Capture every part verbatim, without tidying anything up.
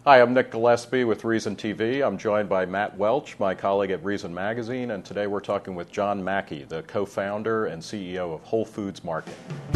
Hi, I'm Nick Gillespie with Reason T V. I'm joined by Matt Welch, my colleague at Reason Magazine, and today we're talking with John Mackey, the co-founder and C E O of Whole Foods Market.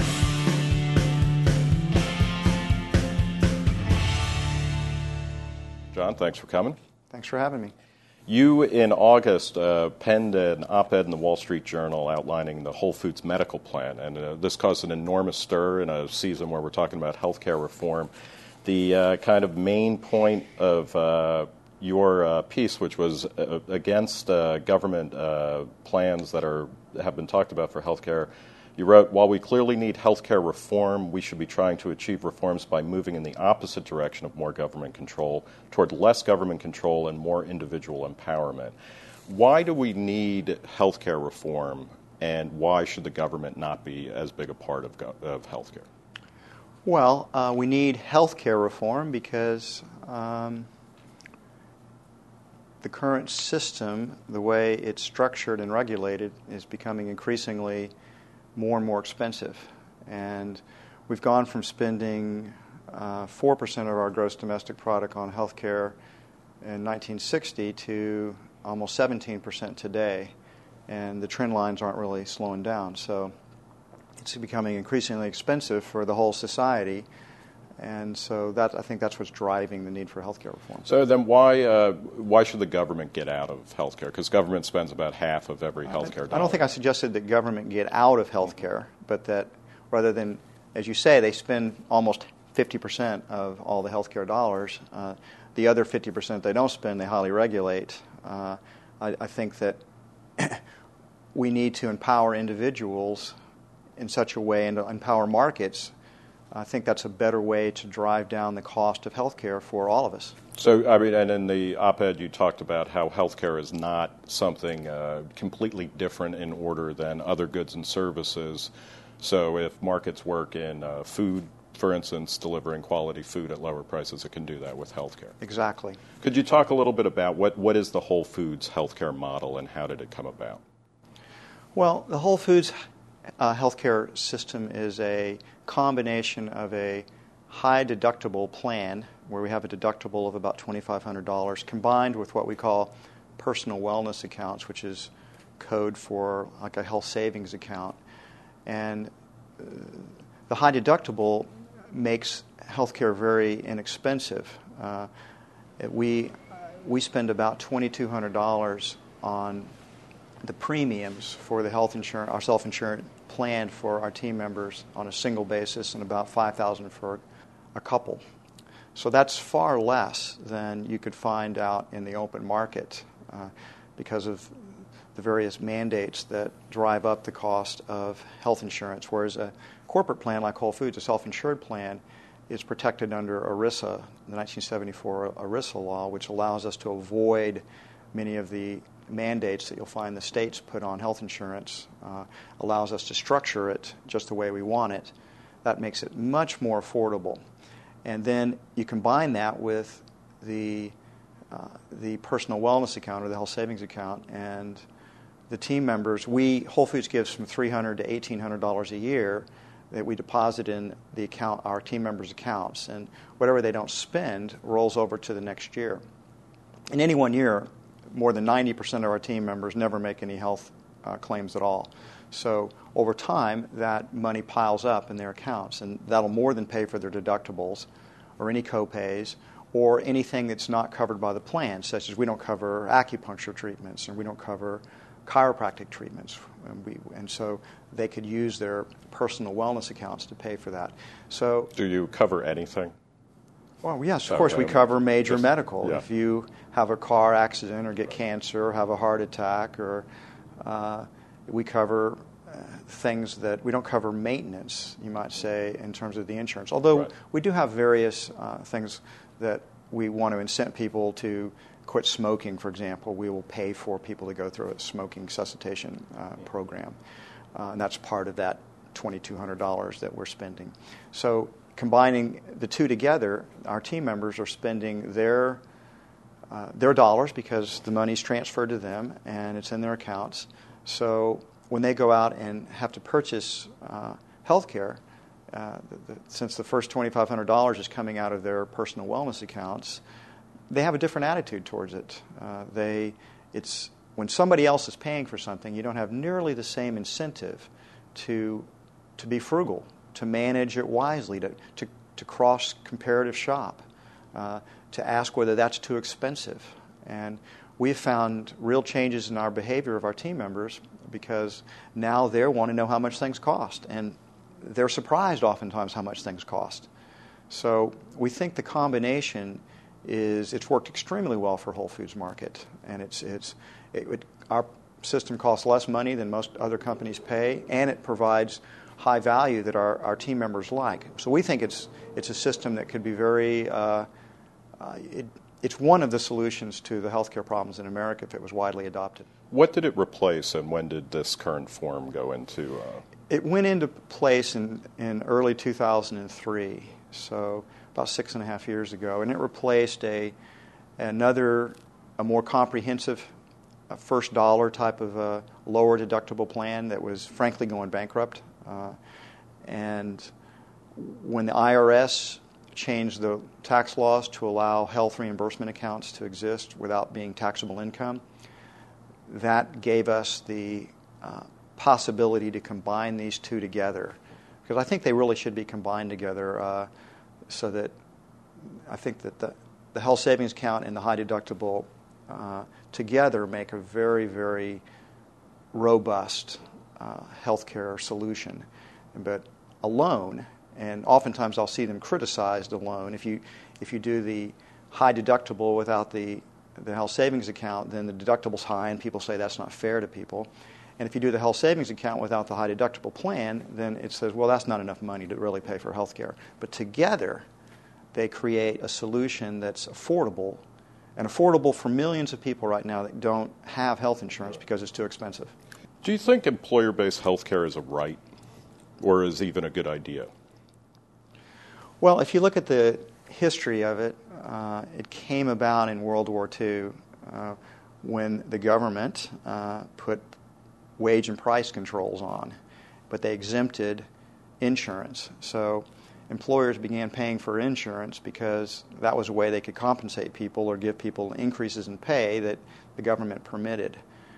John, thanks for coming. Thanks for having me. You, in August, uh, penned an op-ed in the Wall Street Journal outlining the Whole Foods medical plan, and uh, this caused an enormous stir in a season where we're talking about healthcare reform. The uh, kind of main point of uh, your uh, piece, which was uh, against uh, government uh, plans that are have been talked about for healthcare, you wrote, while we clearly need healthcare reform, we should be trying to achieve reforms by moving in the opposite direction of more government control, toward less government control and more individual empowerment. Why do we need healthcare reform, and why should the government not be as big a part of, go- of healthcare? Well, uh, we need healthcare reform because um, the current system, the way it's structured and regulated, is becoming increasingly more and more expensive. And we've gone from spending uh, four percent of our gross domestic product on healthcare in nineteen sixty to almost seventeen percent today. And the trend lines aren't really slowing down. So it's becoming increasingly expensive for the whole society, and so that I think that's what's driving the need for healthcare reform. So then, why uh, why should the government get out of healthcare? Because government spends about half of every healthcare dollar. I don't think I suggested that government get out of healthcare, but that rather than, as you say, they spend almost fifty percent of all the healthcare dollars. Uh, the other fifty percent they don't spend, they highly regulate. Uh, I, I think that we need to empower individuals in such a way and to empower markets. I think that's a better way to drive down the cost of healthcare for all of us. So, I mean, and in the op-ed you talked about how healthcare is not something uh, completely different in order than other goods and services. So if markets work in uh, food, for instance, delivering quality food at lower prices, it can do that with healthcare. Exactly. Could you talk a little bit about what, what is the Whole Foods healthcare model and how did it come about? Well, the Whole Foods Uh, healthcare system is a combination of a high deductible plan where we have a deductible of about twenty-five hundred dollars combined with what we call personal wellness accounts, which is code for like a health savings account. And uh, the high deductible makes healthcare very inexpensive. Uh, we we spend about twenty-two hundred dollars on the premiums for the health insurance, our self-insurance plan for our team members on a single basis, and about five thousand dollars for a couple. So that's far less than you could find out in the open market uh, because of the various mandates that drive up the cost of health insurance, whereas a corporate plan like Whole Foods, a self-insured plan, is protected under ERISA, the nineteen seventy-four ERISA law, which allows us to avoid many of the mandates that you'll find the states put on health insurance, uh, allows us to structure it just the way we want it. That makes it much more affordable. And then you combine that with the uh, the personal wellness account or the health savings account, and the team members, we, Whole Foods gives from three hundred dollars to eighteen hundred dollars a year that we deposit in the account, our team members' accounts, and whatever they don't spend rolls over to the next year. In any one year, more than ninety percent of our team members never make any health uh, claims at all. So over time, that money piles up in their accounts, and that'll more than pay for their deductibles or any co-pays or anything that's not covered by the plan, such as we don't cover acupuncture treatments and we don't cover chiropractic treatments. And, we, and so they could use their personal wellness accounts to pay for that. So, do you cover anything? Well, yes, of course, we cover major Just, medical. Yeah. If you have a car accident or get cancer or have a heart attack, or uh, we cover uh, things that we don't cover maintenance, you might say, in terms of the insurance. Although right. we do have various uh, things that we want to incent people to quit smoking, for example. We will pay for people to go through a smoking cessation uh, program, uh, and that's part of that twenty-two hundred dollars that we're spending. So combining the two together, our team members are spending their uh, their dollars because the money's transferred to them and it's in their accounts. So when they go out and have to purchase uh, health care, uh, the, the, since the first twenty-five hundred dollars is coming out of their personal wellness accounts, they have a different attitude towards it. Uh, they, it's when somebody else is paying for something, you don't have nearly the same incentive to to be frugal, to manage it wisely, to to, to cross comparative shop, uh, to ask whether that's too expensive. And we've found real changes in our behavior of our team members because now they want to know how much things cost, and they're surprised oftentimes how much things cost. So we think the combination is it's worked extremely well for Whole Foods Market, and it's it's it would, our system costs less money than most other companies pay, and it provides high value that our, our team members like. So we think it's it's a system that could be very uh, uh, it, it's one of the solutions to the healthcare problems in America if it was widely adopted. What did it replace, and when did this current form go into? Uh... It went into place in, in early two thousand three, so about six and a half years ago, and it replaced a another, a more comprehensive a first dollar type of a lower deductible plan that was frankly going bankrupt. Uh, and when the I R S changed the tax laws to allow health reimbursement accounts to exist without being taxable income, that gave us the uh, possibility to combine these two together. Because I think they really should be combined together uh, so that I think that the, the health savings account and the high deductible uh, together make a very, very robust uh, healthcare solution. But alone, and oftentimes I'll see them criticized alone, if you if you do the high deductible without the, the health savings account, then the deductible's high and people say that's not fair to people. And if you do the health savings account without the high deductible plan, then it says, well, that's not enough money to really pay for health care. But together, they create a solution that's affordable, and affordable for millions of people right now that don't have health insurance because it's too expensive. Do you think employer-based health care is a right, or is even a good idea? Well, if you look at the history of it, uh, it came about in World War Two uh, when the government uh, put wage and price controls on, but they exempted insurance. So employers began paying for insurance because that was a way they could compensate people or give people increases in pay that the government permitted.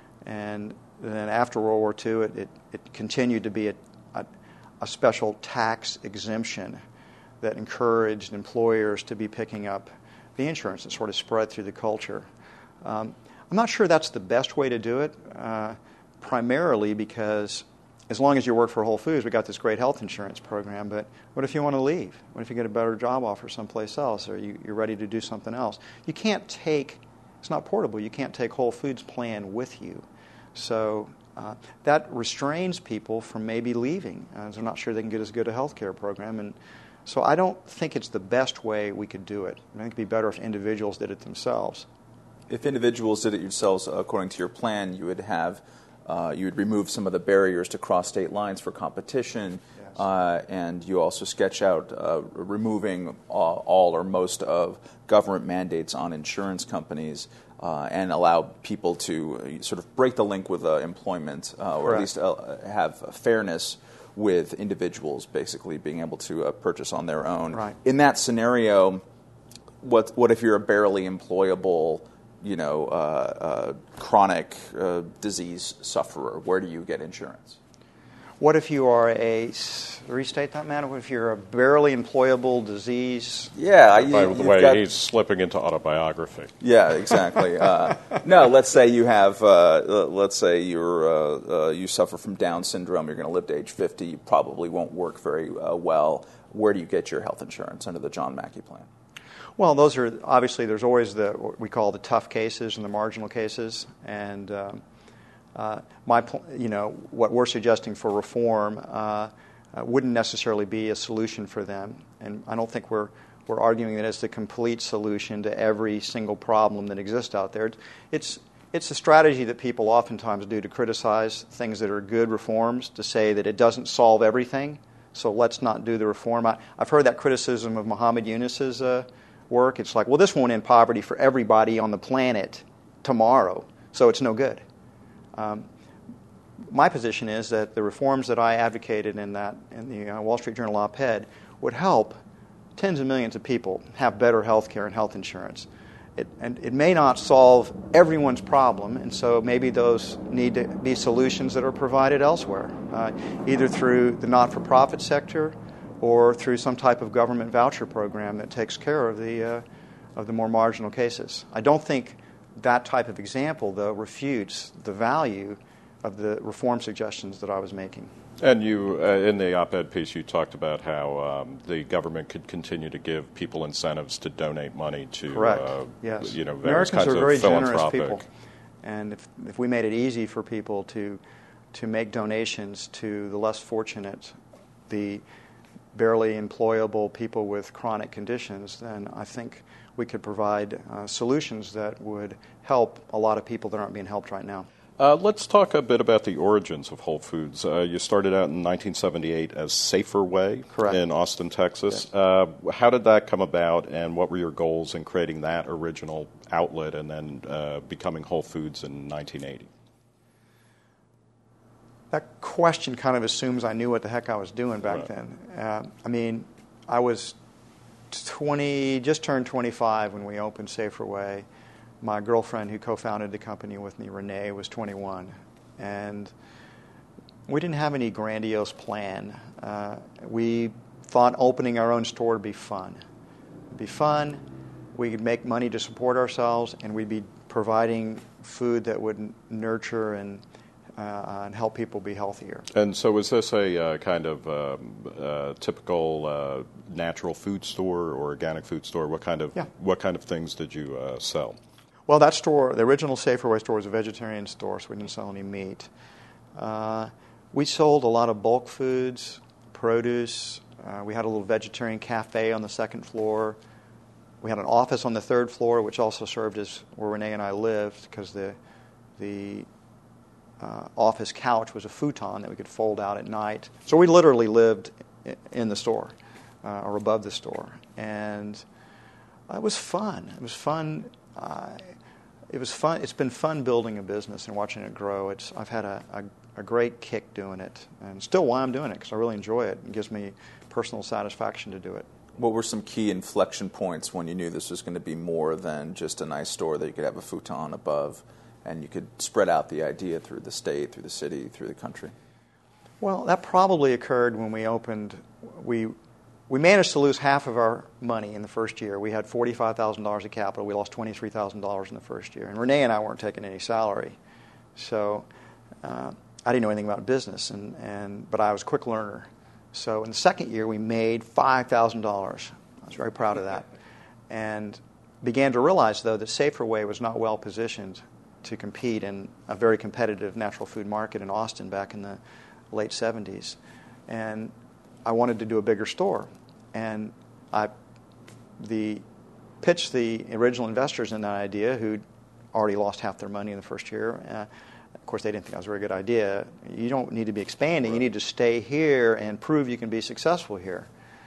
And then after World War Two, it, it, it continued to be a, a, a special tax exemption that encouraged employers to be picking up the insurance that sort of spread through the culture. Um, I'm not sure that's the best way to do it. Uh, primarily because as long as you work for Whole Foods, we got this great health insurance program, but what if you want to leave? What if you get a better job offer someplace else, or you, you're ready to do something else? You can't take, it's not portable, you can't take Whole Foods plan with you. So uh, that restrains people from maybe leaving. Uh, they're not sure they can get as good a health care program. And so I don't think it's the best way we could do it. I think it'd be better if individuals did it themselves. If individuals did it yourselves, according to your plan, you would have Uh, you would remove some of the barriers to cross state lines for competition, yes. uh, and you also sketch out uh, removing all, all or most of government mandates on insurance companies uh, and allow people to uh, sort of break the link with uh, employment, uh, or at least uh, have fairness with individuals basically being able to uh, purchase on their own. Right. In that scenario, what what if you're a barely employable you know, uh, uh, chronic uh, disease sufferer? Where do you get insurance? What if you are a, restate that, man, what if you're a barely employable disease? Yeah. By You, the way, got, he's slipping into autobiography. Yeah, exactly. uh, no, let's say you have, uh, let's say you're, uh, uh, you suffer from Down syndrome, you're going to live to age fifty, you probably won't work very uh, well. Where do you get your health insurance under the John Mackey plan? Well, those are obviously there's always the what we call the tough cases and the marginal cases, and um, uh, my you know what we're suggesting for reform uh, uh, wouldn't necessarily be a solution for them, and I don't think we're we're arguing that it's the complete solution to every single problem that exists out there. It's it's a strategy that people oftentimes do to criticize things that are good reforms, to say that it doesn't solve everything, so let's not do the reform. I, I've heard that criticism of Muhammad Yunus's Uh, work. It's like, well, this won't end poverty for everybody on the planet tomorrow, so it's no good. Um, my position is that the reforms that I advocated in that in the uh, Wall Street Journal op-ed would help tens of millions of people have better health care and health insurance. It, and it may not solve everyone's problem, and so maybe those need to be solutions that are provided elsewhere, uh, either through the not-for-profit sector or through some type of government voucher program that takes care of the uh, of the more marginal cases. I don't think that type of example, though, refutes the value of the reform suggestions that I was making. And you, uh, in the op-ed piece, you talked about how um, the government could continue to give people incentives to donate money to, Correct. Uh, yes. you know, various Americans kinds are very of generous philanthropic. people, and if if we made it easy for people to to make donations to the less fortunate, the barely employable people with chronic conditions, then I think we could provide uh, solutions that would help a lot of people that aren't being helped right now. Uh, let's talk a bit about the origins of Whole Foods. Uh, you started out in nineteen seventy-eight as Safer Way Correct. in Austin, Texas. Yes. Uh, how did that come about, and what were your goals in creating that original outlet and then uh, becoming Whole Foods in nineteen eighty? That question kind of assumes I knew what the heck I was doing back Right. then. Uh, I mean, I was twenty, just turned twenty-five when we opened Safer Way. My girlfriend who co-founded the company with me, Renee, was twenty-one. And we didn't have any grandiose plan. Uh, we thought opening our own store would be fun. It'd be fun, we could make money to support ourselves, and we'd be providing food that would nurture and uh, and help people be healthier. And so was this a uh, kind of um, uh, typical uh, natural food store or organic food store? What kind of Yeah. what kind of things did you uh, sell? Well, that store, the original Safer Way store, was a vegetarian store, so we didn't sell any meat. Uh, we sold a lot of bulk foods, produce. Uh, we had a little vegetarian cafe on the second floor. We had an office on the third floor, which also served as where Renee and I lived, because the the uh, office couch was a futon that we could fold out at night. So we literally lived in the store uh, or above the store, and it was fun. It was fun. Uh, it was fun. It's been fun building a business and watching it grow. It's I've had a, a, a great kick doing it, and still why I'm doing it, because I really enjoy it. It gives me personal satisfaction to do it. What were some key inflection points when you knew this was going to be more than just a nice store that you could have a futon above, and you could spread out the idea through the state, through the city, through the country? Well, that probably occurred when we opened. We we managed to lose half of our money in the first year. We had forty-five thousand dollars of capital. We lost twenty-three thousand dollars in the first year. And Renee and I weren't taking any salary. So uh, I didn't know anything about business, and, and but I was a quick learner. So in the second year, we made five thousand dollars. I was very proud of that. And began to realize, though, that Safer Way was not well positioned to compete in a very competitive natural food market in Austin back in the late seventies. And I wanted to do a bigger store. And I the pitched the original investors in that idea, who'd already lost half their money in the first year. Uh, of course, they didn't think that was a very good idea. You don't need to be expanding. You need to stay here and prove you can be successful here.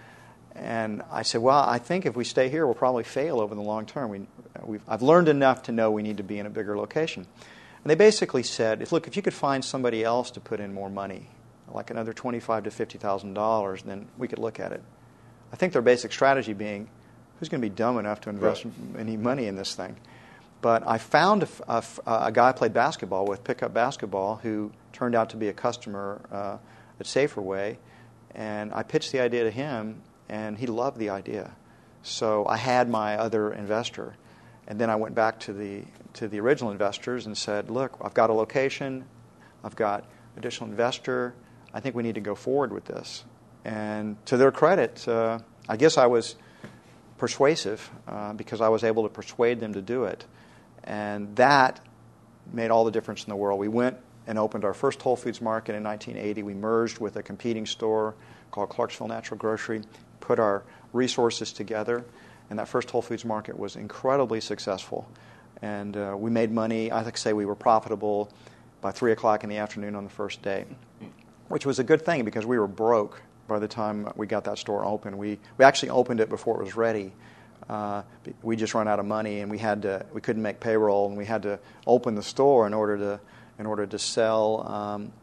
And I said, well, I think if we stay here, we'll probably fail over the long term. We, we've, I've learned enough to know we need to be in a bigger location. And they basically said, if, look, if you could find somebody else to put in more money, like another twenty-five thousand to fifty thousand dollars, then we could look at it. I think their basic strategy being, who's going to be dumb enough to invest right. any money in this thing? But I found a, a, a guy I played basketball with, pickup basketball, who turned out to be a customer uh, at Safer Way, and I pitched the idea to him, and he loved the idea. So I had my other investor, and then I went back to the to the original investors and said, look, I've got a location, I've got additional investor, I think we need to go forward with this. And to their credit, uh, I guess I was persuasive uh, because I was able to persuade them to do it. And that made all the difference in the world. We went and opened our first Whole Foods market in nineteen eighty. We merged with a competing store called Clarksville Natural Grocery, put our resources together, and that first Whole Foods market was incredibly successful. And uh, we made money. I think say we were profitable by three o'clock in the afternoon on the first day, which was a good thing because we were broke by the time we got that store open. We we actually opened it before it was ready. Uh, we just ran out of money, and we had to we couldn't make payroll, and we had to open the store in order to in order to sell um,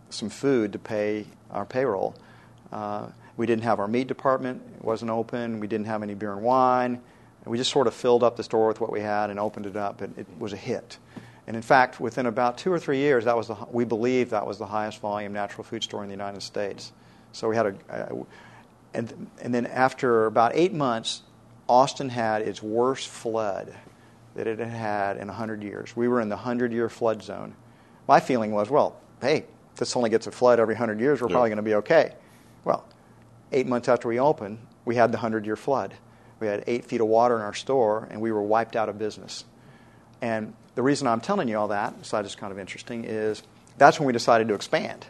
some food to pay our payroll. Uh, we didn't have our meat department. It wasn't open. We didn't have any beer and wine. We just sort of filled up the store with what we had and opened it up, and it was a hit. And in fact, within about two or three years, that was the, we believe that was the highest volume natural food store in the United States. So we had a, uh, and and then after about eight months, Austin had its worst flood that it had had in one hundred years. We were in the one hundred-year flood zone. My feeling was, well, hey, if this only gets a flood every one hundred years, we're yeah. probably going to be okay. Well, eight months after we opened, we had the one hundred-year flood. We had eight feet of water in our store, and we were wiped out of business. And the reason I'm telling you all that, besides it's kind of interesting, is that's when we decided to expand,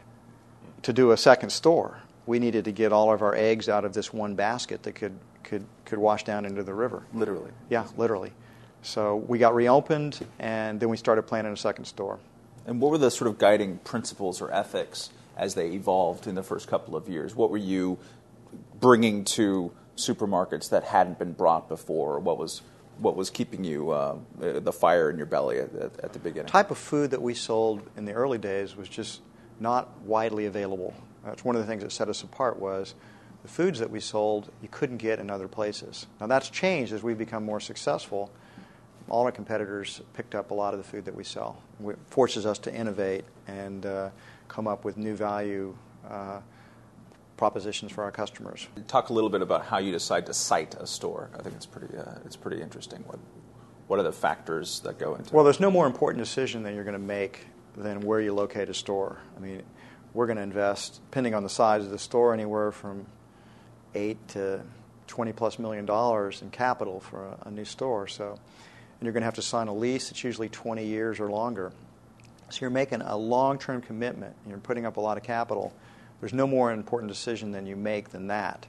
to do a second store. We needed to get all of our eggs out of this one basket that could could could wash down into the river. Literally. Yeah, literally. So we got reopened, and then we started planning a second store. And what were the sort of guiding principles or ethics as they evolved in the first couple of years? What were you bringing to supermarkets that hadn't been brought before? What was what was keeping you uh, the fire in your belly at, at, at the beginning? The type of food that we sold in the early days was just not widely available. That's one of the things that set us apart was the foods that we sold you couldn't get in other places. Now that's changed as we've become more successful. All our competitors picked up a lot of the food that we sell. It forces us to innovate and uh, come up with new value uh, propositions for our customers. Talk a little bit about how you decide to site a store. I think it's pretty uh, it's pretty interesting. What what are the factors that go into it? Well, there's no more important decision that you're going to make than where you locate a store. I mean, we're going to invest, depending on the size of the store, anywhere from eight to twenty plus million dollars in capital for a, a new store. So, and you're going to have to sign a lease. It's usually twenty years or longer. So you're making a long-term commitment. You're putting up a lot of capital. There's no more important decision than you make than that.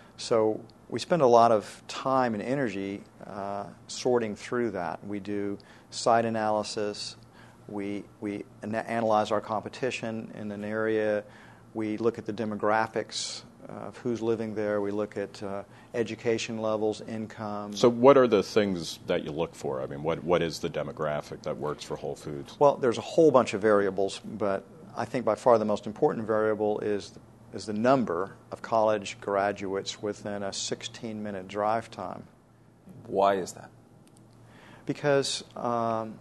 So we spend a lot of time and energy uh, sorting through that. We do site analysis. We we ana- analyze our competition in an area. We look at the demographics of who's living there. We look at uh, education levels, income. So what are the things that you look for? I mean, what what is the demographic that works for Whole Foods? Well, there's a whole bunch of variables, but I think by far the most important variable is is the number of college graduates within a sixteen-minute drive time. Why is that? Because, um,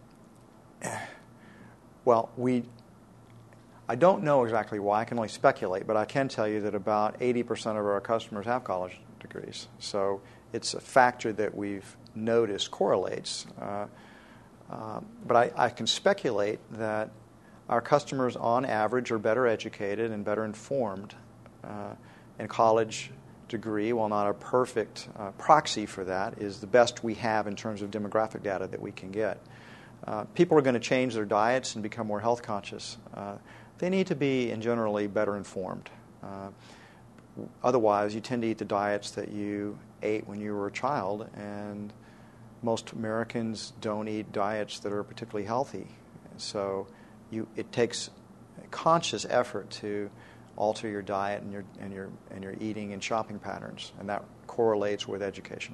well, we, I don't know exactly why. I can only speculate, but I can tell you that about eighty percent of our customers have college degrees. So it's a factor that we've noticed correlates. Uh, uh, but I, I can speculate that our customers, on average, are better educated and better informed. Uh, and college degree, while not a perfect uh, proxy for that, is the best we have in terms of demographic data that we can get. Uh, people are going to change their diets and become more health conscious. Uh, they need to be, in generally, better informed. Uh, otherwise, you tend to eat the diets that you ate when you were a child, and most Americans don't eat diets that are particularly healthy. So you, it takes a conscious effort to alter your diet and your and your and your eating and shopping patterns, and that correlates with education.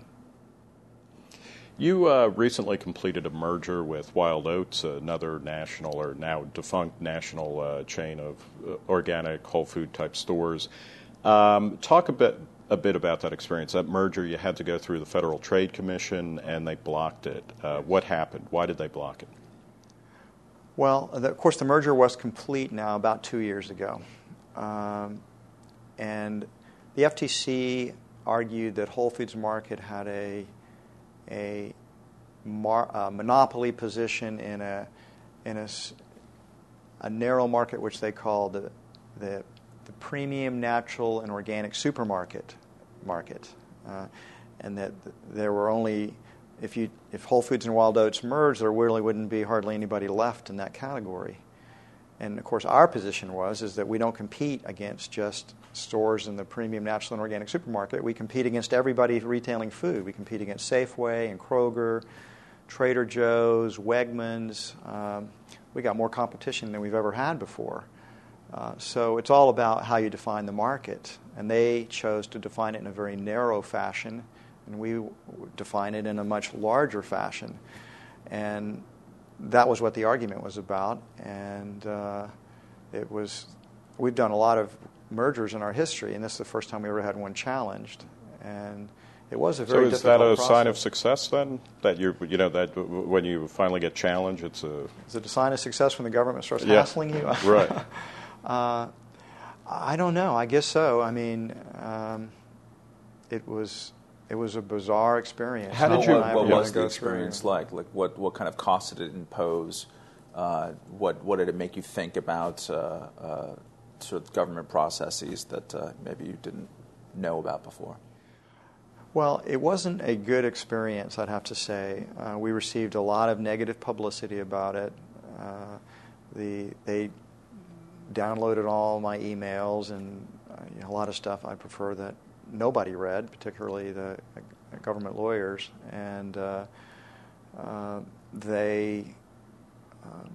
You uh, recently completed a merger with Wild Oats, another national or now defunct national uh, chain of uh, organic whole food type stores. Um, talk a bit a bit about that experience. That merger, you had to go through the Federal Trade Commission, and they blocked it. Uh, what happened? Why did they block it? Well, the, of course, the merger was complete now about two years ago. Um, and the F T C argued that Whole Foods Market had a a, mar, a monopoly position in a in a, a narrow market, which they call the, the the premium natural and organic supermarket market, uh, and that there were only if you if Whole Foods and Wild Oats merged, there really wouldn't be hardly anybody left in that category. And of course, our position was is that we don't compete against just stores in the premium natural and organic supermarket. We compete against everybody retailing food. We compete against Safeway and Kroger, Trader Joe's, Wegmans. Um, we got more competition than we've ever had before. Uh, so it's all about how you define the market. And they chose to define it in a very narrow fashion, and we define it in a much larger fashion. And that was what the argument was about, and uh, it was we've done a lot of mergers in our history, and this is the first time we ever had one challenged. And it was a very so is difficult that a process. sign of success then? That you you know that w- when you finally get challenged, it's a Is it a sign of success when the government starts Yeah. hassling you? right. uh, I don't know. I guess so. I mean, um, it was it was a bizarre experience. How did Not you- one I ever What wanna was the go experience through. like? Like, what what kind of cost did it impose? Uh, what what did it make you think about? Uh, uh, sort of government processes that uh, maybe you didn't know about before? Well, it wasn't a good experience, I'd have to say. Uh, we received a lot of negative publicity about it. Uh, the they downloaded all my emails and uh, you know, a lot of stuff I prefer that nobody read, particularly the uh, government lawyers, and uh, uh, they um,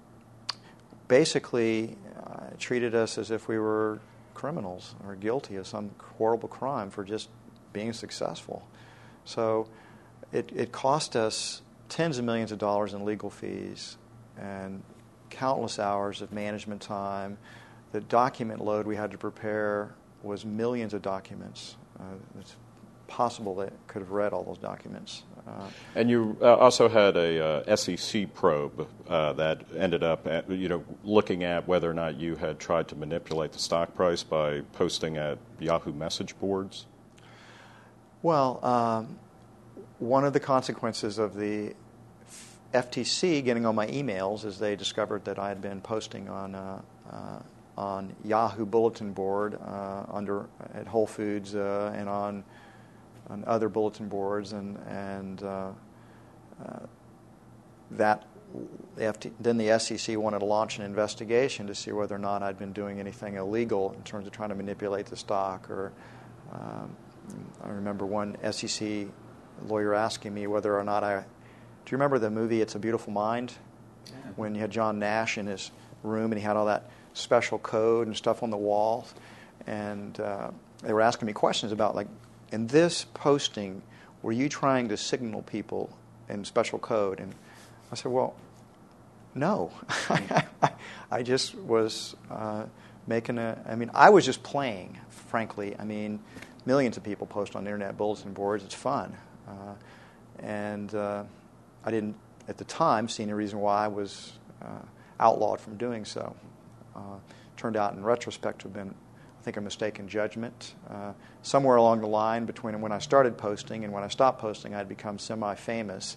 basically uh, treated us as if we were criminals or guilty of some horrible crime for just being successful. So it, it cost us tens of millions of dollars in legal fees and countless hours of management time. The document load we had to prepare was millions of documents. Uh, it's possible that could have read all those documents. Uh, And you uh, also had a uh, S E C probe uh, that ended up, at, you know, looking at whether or not you had tried to manipulate the stock price by posting at Yahoo message boards. Well, um, one of the consequences of the F T C getting on my emails is they discovered that I had been posting on uh, uh, on Yahoo bulletin board uh, under at Whole Foods uh, and on on other bulletin boards, and and uh, uh, that the F T, then the S E C wanted to launch an investigation to see whether or not I'd been doing anything illegal in terms of trying to manipulate the stock. Or um, I remember one S E C lawyer asking me whether or not I. Do you remember the movie It's a Beautiful Mind? Yeah. When you had John Nash in his room and he had all that special code and stuff on the walls, and uh, they were asking me questions about, like, in this posting, were you trying to signal people in special code? And I said, well, no. I just was uh, making a, I mean, I was just playing, frankly. I mean, millions of people post on internet bulletin boards. It's fun. Uh, and uh, I didn't, at the time, see any reason why I was uh, outlawed from doing so. Uh, turned out, in retrospect, to have been, I think, a mistaken judgment. Uh, somewhere along the line between when I started posting and when I stopped posting, I'd become semi-famous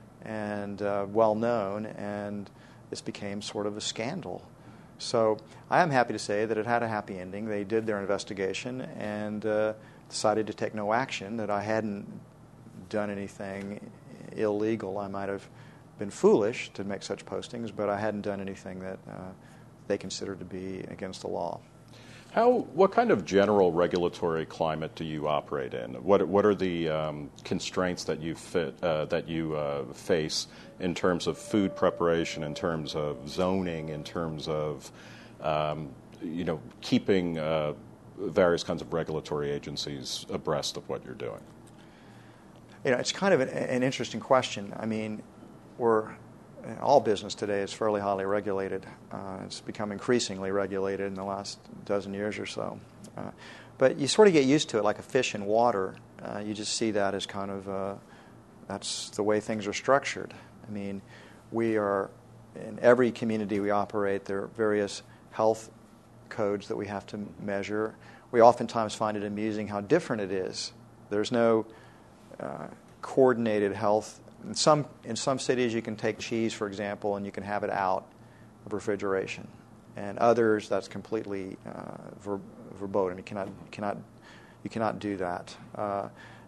and uh, well-known, and this became sort of a scandal. So I am happy to say that it had a happy ending. They did their investigation and uh, decided to take no action, that I hadn't done anything illegal. I might have been foolish to make such postings, but I hadn't done anything that uh, they considered to be against the law. How? What kind of general regulatory climate do you operate in? What What are the um, constraints that you fit uh, that you uh, face in terms of food preparation, in terms of zoning, in terms of um, you know keeping uh, various kinds of regulatory agencies abreast of what you're doing? You know, it's kind of an, an interesting question. I mean, we're all business today is fairly highly regulated. Uh, it's become increasingly regulated in the last dozen years or so. Uh, but you sort of get used to it, like a fish in water. Uh, you just see that as kind of uh, that's the way things are structured. I mean, we are in every community we operate. There are various health codes that we have to measure. We oftentimes find it amusing how different it is. There's no uh, coordinated health. In some in some cities, you can take cheese, for example, and you can have it out of refrigeration. And others, that's completely uh, ver- verboten. You cannot you cannot you cannot do that. Uh,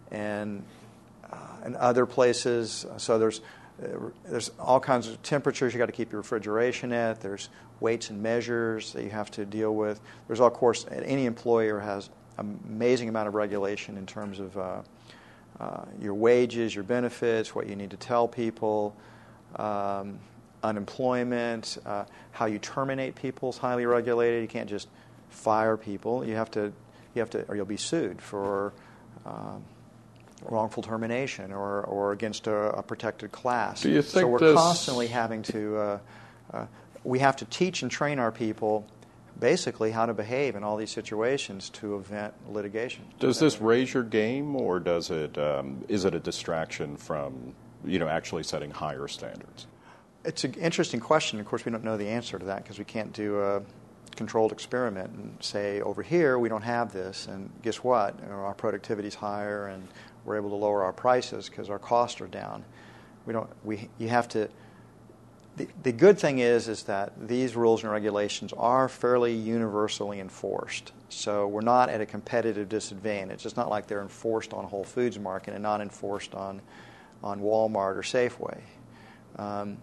and uh, in other places, so there's uh, there's all kinds of temperatures you got to keep your refrigeration at. There's weights and measures that you have to deal with. There's, of course, any employer has an amazing amount of regulation in terms of uh, Uh, your wages, your benefits, what you need to tell people, um, unemployment, uh, how you terminate people is highly regulated. You can't just fire people. You have to, you have to, or you'll be sued for um, wrongful termination or, or against a, a protected class. Do you think so we're this... constantly having to, uh, uh, we have to teach and train our people basically how to behave in all these situations to prevent litigation. Does this raise your game, or does it um, is it a distraction from you know actually setting higher standards? It's an interesting question. Of course, we don't know the answer to that because we can't do a controlled experiment and say, over here we don't have this, and guess what? You know, our productivity's higher, and we're able to lower our prices because our costs are down. We don't. We you have to. The, the good thing is is that these rules and regulations are fairly universally enforced. So we're not at a competitive disadvantage. It's not like they're enforced on Whole Foods Market and not enforced on on Walmart or Safeway. Um,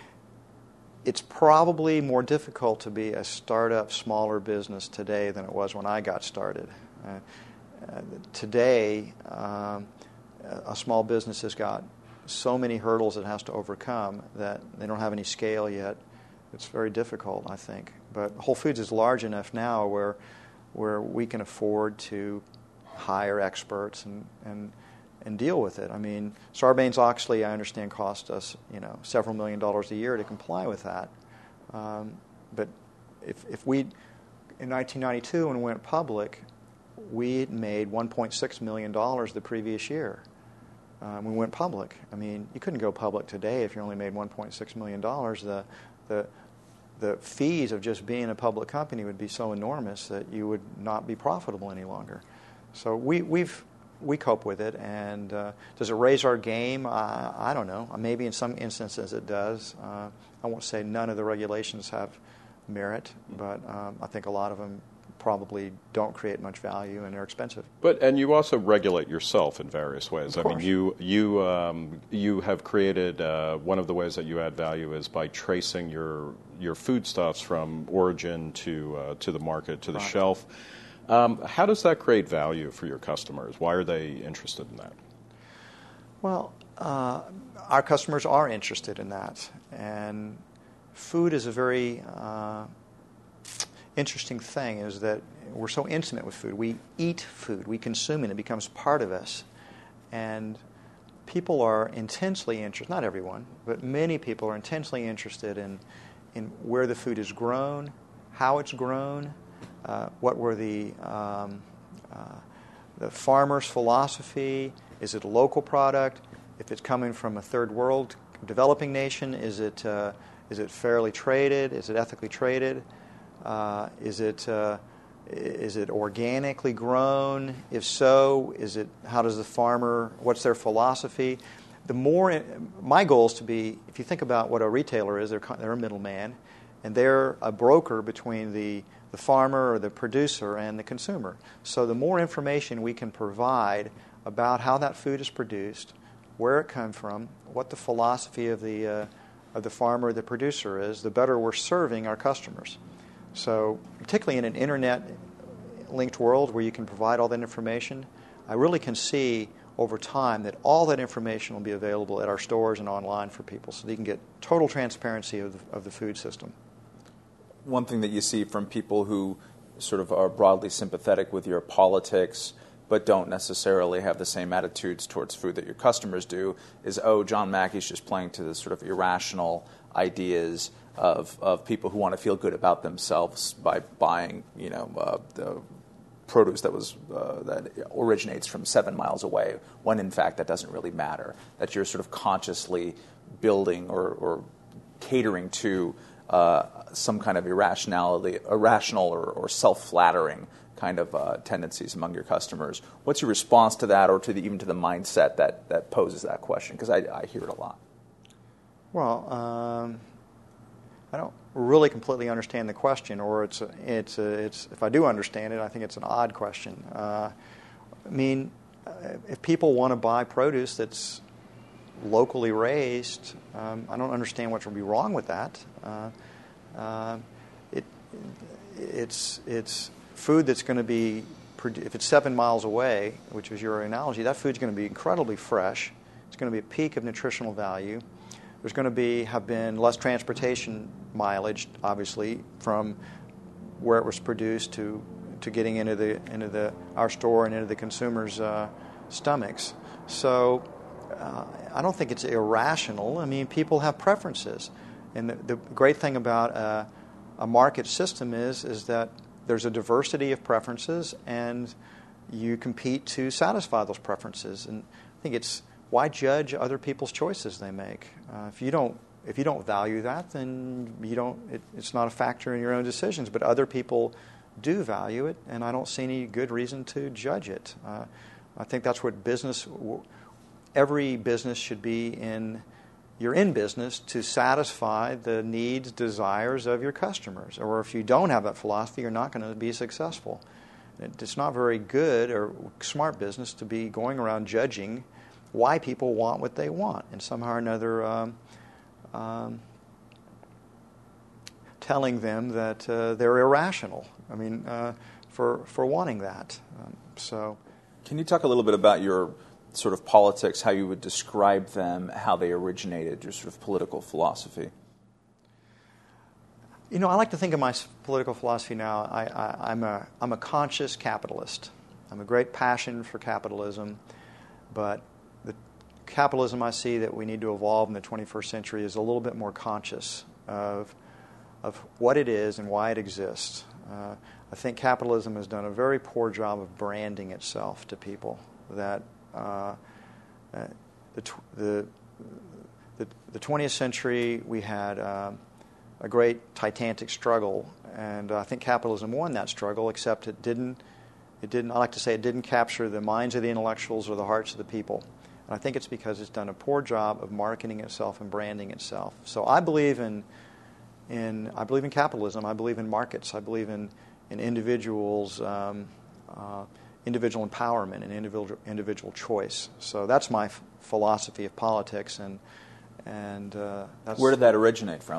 It's probably more difficult to be a startup, smaller business today than it was when I got started. Uh, uh, today, um, a small business has got so many hurdles it has to overcome that they don't have any scale yet. It's very difficult, I think. But Whole Foods is large enough now where where we can afford to hire experts and, and and deal with it. I mean, Sarbanes-Oxley, I understand, cost us, you know, several million dollars a year to comply with that. Um, but if if we, in nineteen ninety-two, when we went public, we made one point six million dollars the previous year. Um, we went public. I mean, you couldn't go public today if you only made one point six million dollars. The the the fees of just being a public company would be so enormous that you would not be profitable any longer. So we we've we cope with it. And uh, does it raise our game? Uh, I don't know. Maybe in some instances it does. Uh, I won't say none of the regulations have merit, but um, I think a lot of them probably don't create much value and they're expensive. But and you also regulate yourself in various ways. Of I mean, course. you you um, you have created uh, one of the ways that you add value is by tracing your your foodstuffs from origin to uh, to the market to the Right. shelf. Um, how does that create value for your customers? Why are they interested in that? Well, uh, our customers are interested in that, and food is a very uh, interesting thing. Is that we're so intimate with food. We eat food. We consume it. It becomes part of us, and people are intensely interested. Not everyone, but many people are intensely interested in in where the food is grown, how it's grown. Uh, what were the um, uh, the farmer's philosophy? Is it a local product? If it's coming from a third world developing nation, is it uh, is it fairly traded? Is it ethically traded? Uh, is it uh, is it organically grown? If so, is it how does the farmer? What's their philosophy? The more my goal is to be. If you think about what a retailer is, they're they're a middleman, and they're a broker between the the farmer or the producer and the consumer. So the more information we can provide about how that food is produced, where it comes from, what the philosophy of the uh, of the farmer or the producer is, the better we're serving our customers. So particularly in an internet-linked world where you can provide all that information, I really can see over time that all that information will be available at our stores and online for people so they can get total transparency of the, of the food system. One thing that you see from people who sort of are broadly sympathetic with your politics but don't necessarily have the same attitudes towards food that your customers do is, oh, John Mackey's just playing to the sort of irrational ideas of, of people who want to feel good about themselves by buying, you know, uh, the produce that was uh, that originates from seven miles away, when in fact that doesn't really matter, that you're sort of consciously building or, or catering to Uh, some kind of irrationality, irrational or, or self-flattering kind of uh, tendencies among your customers. What's your response to that, or to the, even to the mindset that, that poses that question? Because I, I hear it a lot. Well, um, I don't really completely understand the question, or it's a, it's a, it's if I do understand it, I think it's an odd question. Uh, I mean, if people want to buy produce that's locally raised, um, I don't understand what would be wrong with that. Uh, uh, it, it's it's food that's going to be, if it's seven miles away, which was your analogy, that food's going to be incredibly fresh. It's going to be a peak of nutritional value. There's going to be have been less transportation mileage, obviously, from where it was produced to to getting into the into the our store and into the consumers' uh, stomachs. So. Uh, I don't think it's irrational. I mean, people have preferences. And the, the great thing about uh, a market system is is that there's a diversity of preferences, and you compete to satisfy those preferences. And I think it's why judge other people's choices they make. Uh, if you don't if you don't value that, then you don't. It, it's not a factor in your own decisions. But other people do value it, and I don't see any good reason to judge it. Uh, I think that's what business. Every business should be in. You're in business to satisfy the needs, desires of your customers. Or if you don't have that philosophy, you're not going to be successful. It's not very good or smart business to be going around judging why people want what they want, and somehow or another um, um, telling them that uh, they're irrational. I mean, uh, for for wanting that. Um, so, can you talk a little bit about your sort of politics, how you would describe them, how they originated, your sort of political philosophy? You know, I like to think of my political philosophy now. I, I, I'm a I'm a conscious capitalist. I'm a great passion for capitalism, but the capitalism I see that we need to evolve in the twenty-first century is a little bit more conscious of of what it is and why it exists. Uh, I think capitalism has done a very poor job of branding itself to people. That uh, uh, the, tw- the the the twentieth century we had. Uh, a great titanic struggle, and I think capitalism won that struggle, except it didn't, it didn't, I like to say it didn't capture the minds of the intellectuals or the hearts of the people. And I think it's because it's done a poor job of marketing itself and branding itself. So I believe in, in I believe in capitalism, I believe in markets, I believe in, in individuals, um, uh, individual empowerment and individual, individual choice. So that's my f- philosophy of politics, and, and uh, that's... Where did that originate from?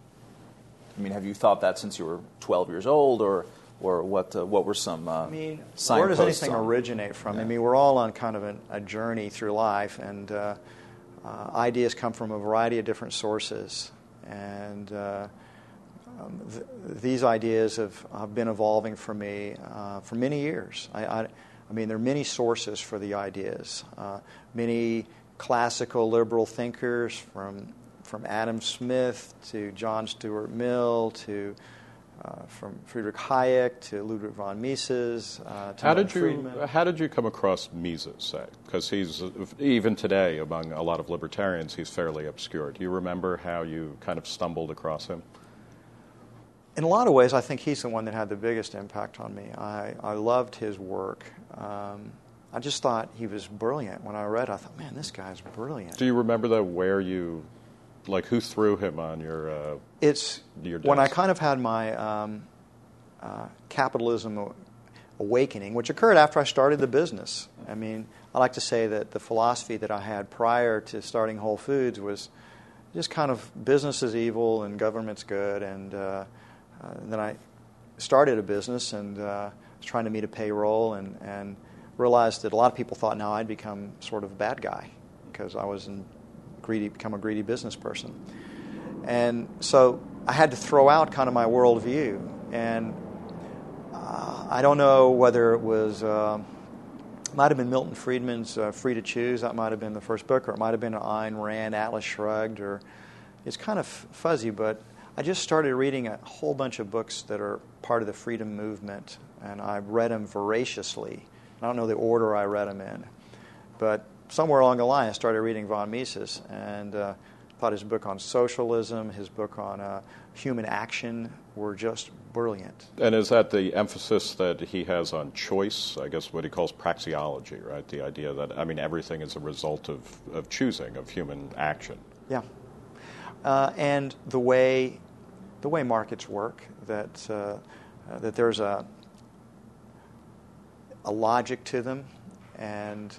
I mean, have you thought that since you were twelve years old, or or what? Uh, what were some uh, I mean, signposts where does anything on? originate from? Yeah. I mean, we're all on kind of an, a journey through life, and uh, uh, ideas come from a variety of different sources. And uh, um, th- these ideas have, have been evolving for me uh, for many years. I, I, I mean, there are many sources for the ideas. Uh, many classical liberal thinkers from from Adam Smith to John Stuart Mill to uh, from Friedrich Hayek to Ludwig von Mises. Uh, to how Milton did you Friedman. How did you come across Mises? Say, because he's even today among a lot of libertarians, he's fairly obscure. Do you remember how you kind of stumbled across him? In a lot of ways, I think he's the one that had the biggest impact on me. I, I loved his work. Um, I just thought he was brilliant. When I read, I thought, man, this guy's brilliant. Do you remember though where you? Like, who threw him on your uh, It's your desk? When I kind of had my um, uh, capitalism awakening, which occurred after I started the business. I mean, I like to say that the philosophy that I had prior to starting Whole Foods was just kind of business is evil and government's good. And, uh, uh, and then I started a business and uh, was trying to meet a payroll and, and realized that a lot of people thought now I'd become sort of a bad guy because I was in greedy, become a greedy business person. And so I had to throw out kind of my worldview. And uh, I don't know whether it was, uh, might have been Milton Friedman's uh, Free to Choose, that might have been the first book, or it might have been Ayn Rand, Atlas Shrugged, or it's kind of fuzzy, but I just started reading a whole bunch of books that are part of the freedom movement, and I read them voraciously. I don't know the order I read them in, but somewhere along the line, I started reading von Mises, and uh, thought his book on socialism, his book on uh, human action were just brilliant. And is that the emphasis that he has on choice? I guess what he calls praxeology, right? The idea that, I mean, everything is a result of, of choosing, of human action. Yeah. Uh, and the way the way markets work, that uh, uh, that there's a a logic to them, and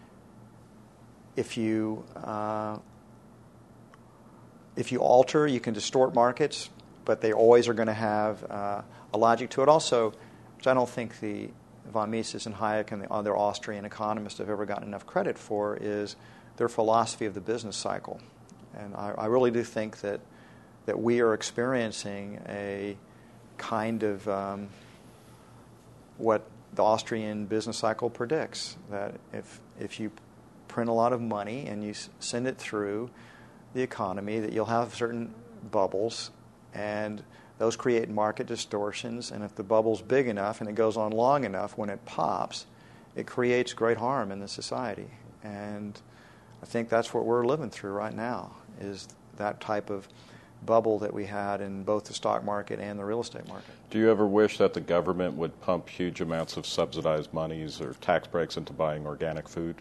If you uh, if you alter, you can distort markets, but they always are going to have uh, a logic to it. Also, which I don't think the von Mises and Hayek and the other Austrian economists have ever gotten enough credit for, is their philosophy of the business cycle. And I, I really do think that that we are experiencing a kind of um, what the Austrian business cycle predicts, that if if you print a lot of money and you send it through the economy, that you'll have certain bubbles, and those create market distortions, and if the bubble's big enough and it goes on long enough, when it pops, it creates great harm in the society. And I think that's what we're living through right now, is that type of bubble that we had in both the stock market and the real estate market. Do you ever wish that the government would pump huge amounts of subsidized monies or tax breaks into buying organic food?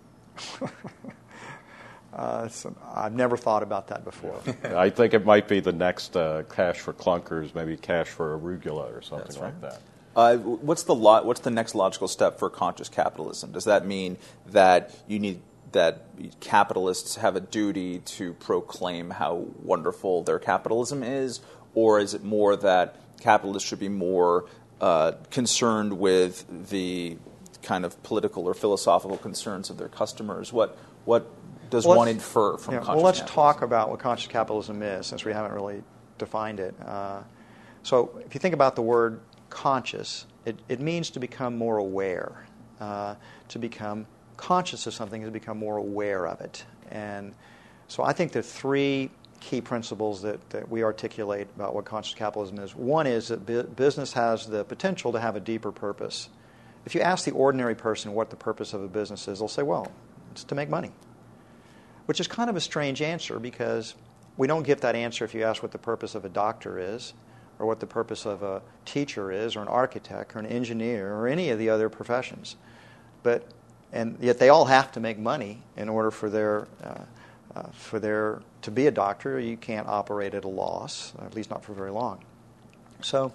uh, so I've never thought about that before. I think it might be the next uh, cash for clunkers, maybe cash for arugula or something right. like that. Uh, what's the lo- what's the next logical step for conscious capitalism? Does that mean that you need that capitalists have a duty to proclaim how wonderful their capitalism is, or is it more that capitalists should be more uh, concerned with the kind of political or philosophical concerns of their customers? What what does well, one infer from yeah, conscious Well, let's capitalism? talk about what conscious capitalism is, since we haven't really defined it. Uh, so if you think about the word conscious, it, it means to become more aware, uh, to become conscious of something, is to become more aware of it. And so I think the three key principles that, that we articulate about what conscious capitalism is. One is that bu- business has the potential to have a deeper purpose. If you ask the ordinary person what the purpose of a business is, they'll say, well, it's to make money, which is kind of a strange answer, because we don't get that answer if you ask what the purpose of a doctor is, or what the purpose of a teacher is, or an architect, or an engineer, or any of the other professions. But and yet they all have to make money in order for their uh, uh, for their to be a doctor. You can't operate at a loss, at least not for very long. So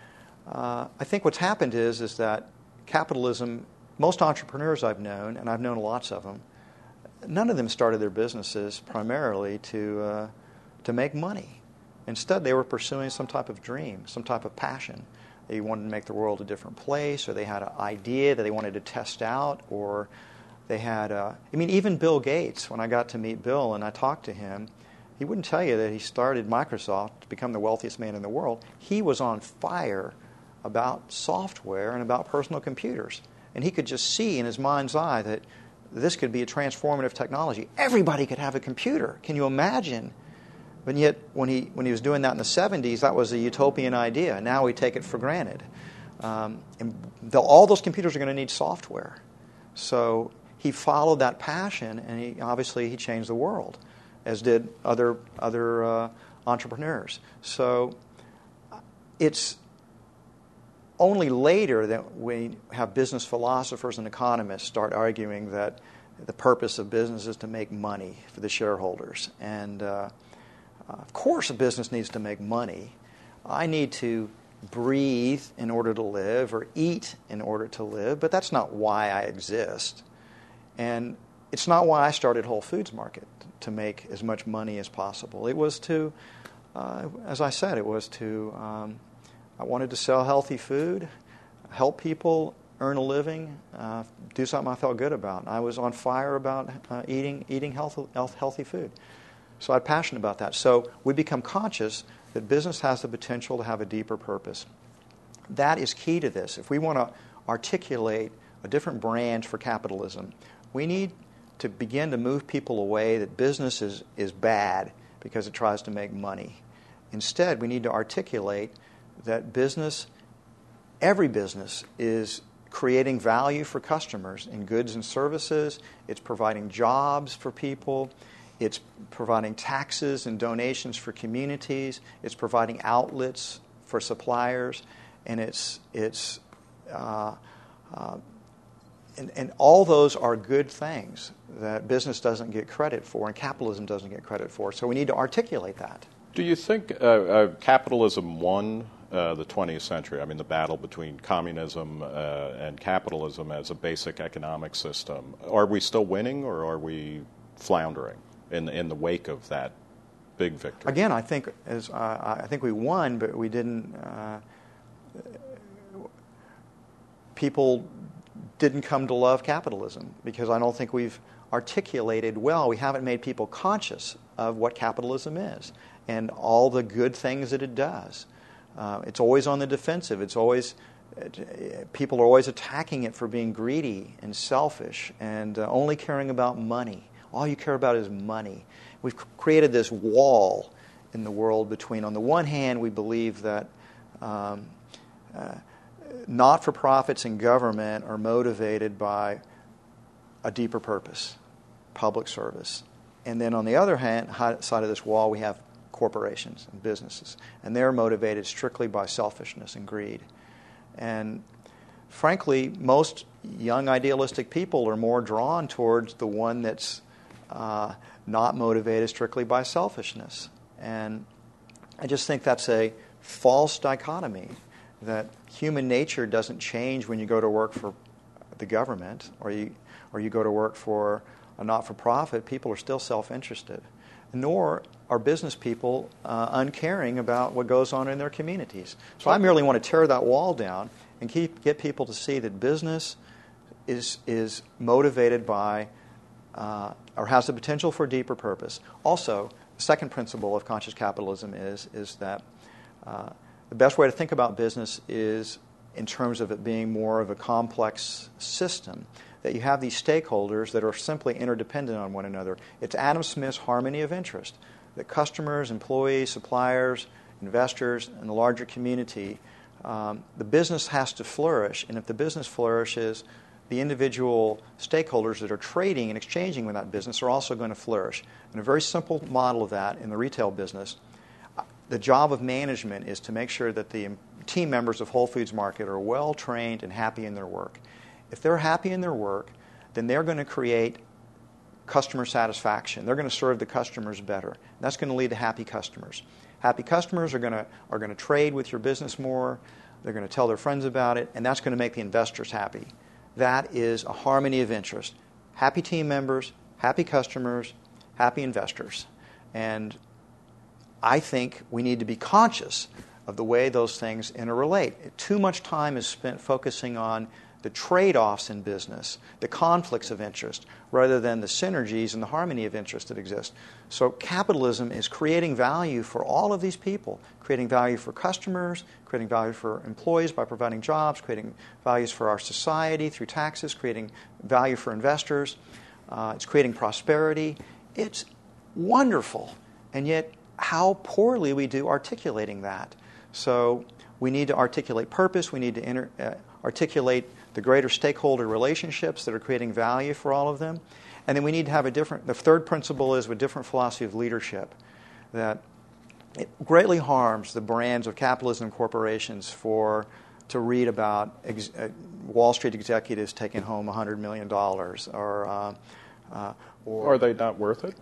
uh, I think what's happened is is that capitalism. Most entrepreneurs I've known, and I've known lots of them, none of them started their businesses primarily to uh, to make money. Instead, they were pursuing some type of dream, some type of passion. They wanted to make the world a different place, or they had an idea that they wanted to test out, or they had a... I mean, even Bill Gates, when I got to meet Bill and I talked to him, he wouldn't tell you that he started Microsoft to become the wealthiest man in the world. He was on fire about software and about personal computers. And he could just see in his mind's eye that this could be a transformative technology. Everybody could have a computer. Can you imagine? But yet, when he when he was doing that in the seventies, that was a utopian idea. Now we take it for granted. Um, and the, all those computers are going to need software. So he followed that passion, and he obviously he changed the world, as did other other uh, entrepreneurs. So it's only later that we have business philosophers and economists start arguing that the purpose of business is to make money for the shareholders. And uh, of course a business needs to make money. I need to breathe in order to live, or eat in order to live, but that's not why I exist. And it's not why I started Whole Foods Market, to make as much money as possible. It was to, uh, as I said, it was to... Um, I wanted to sell healthy food, help people earn a living, uh, do something I felt good about. I was on fire about uh, eating eating health, healthy food. So I had passion about that. So we become conscious that business has the potential to have a deeper purpose. That is key to this. If we want to articulate a different brand for capitalism, we need to begin to move people away that business is, is bad because it tries to make money. Instead, we need to articulate that business, every business, is creating value for customers in goods and services. It's providing jobs for people. It's providing taxes and donations for communities. It's providing outlets for suppliers. And it's it's uh, uh, and, and all those are good things that business doesn't get credit for and capitalism doesn't get credit for. So we need to articulate that. Do you think uh, uh, capitalism won uh, the twentieth century? I mean, the battle between communism uh, and capitalism as a basic economic system. Are we still winning, or are we floundering in in the wake of that big victory? Again, I think as uh, I think we won, but we didn't. Uh, people didn't come to love capitalism because I don't think we've articulated well. We haven't made people conscious of what capitalism is and all the good things that it does. Uh, it's always on the defensive. It's always it, people are always attacking it for being greedy and selfish and uh, only caring about money. All you care about is money. We've created this wall in the world between, on the one hand, we believe that um, uh, not-for-profits and government are motivated by a deeper purpose, public service. And then on the other hand, side of this wall, we have corporations and businesses, and they're motivated strictly by selfishness and greed. And frankly, most young idealistic people are more drawn towards the one that's uh, not motivated strictly by selfishness. And I just think that's a false dichotomy, that human nature doesn't change when you go to work for the government or you or you go to work for a not-for-profit. People are still self-interested. Nor are business people uh, uncaring about what goes on in their communities. So I merely want to tear that wall down and keep get people to see that business is is motivated by uh, or has the potential for a deeper purpose. Also, the second principle of conscious capitalism is is that uh, the best way to think about business is in terms of it being more of a complex system, that you have these stakeholders that are simply interdependent on one another. It's Adam Smith's harmony of interest, that customers, employees, suppliers, investors, and the larger community, um, the business has to flourish. And if the business flourishes, the individual stakeholders that are trading and exchanging with that business are also going to flourish. And a very simple model of that in the retail business, the job of management is to make sure that the team members of Whole Foods Market are well trained and happy in their work. If they're happy in their work, then they're going to create customer satisfaction. They're going to serve the customers better. That's going to lead to happy customers. Happy customers are going to are going to trade with your business more. They're going to tell their friends about it, and that's going to make the investors happy. That is a harmony of interest. Happy team members, happy customers, happy investors. And I think we need to be conscious of the way those things interrelate. Too much time is spent focusing on the trade-offs in business, the conflicts of interest, rather than the synergies and the harmony of interest that exist. So capitalism is creating value for all of these people, creating value for customers, creating value for employees by providing jobs, creating values for our society through taxes, creating value for investors. Uh, it's creating prosperity. It's wonderful. And yet, how poorly we do articulating that. So we need to articulate purpose. We need to inter- uh, articulate the greater stakeholder relationships that are creating value for all of them. And then we need to have a different, the third principle is a different philosophy of leadership, that it greatly harms the brands of capitalism corporations for to read about ex- uh, Wall Street executives taking home one hundred million dollars. Or, uh, uh, or Are they not worth it?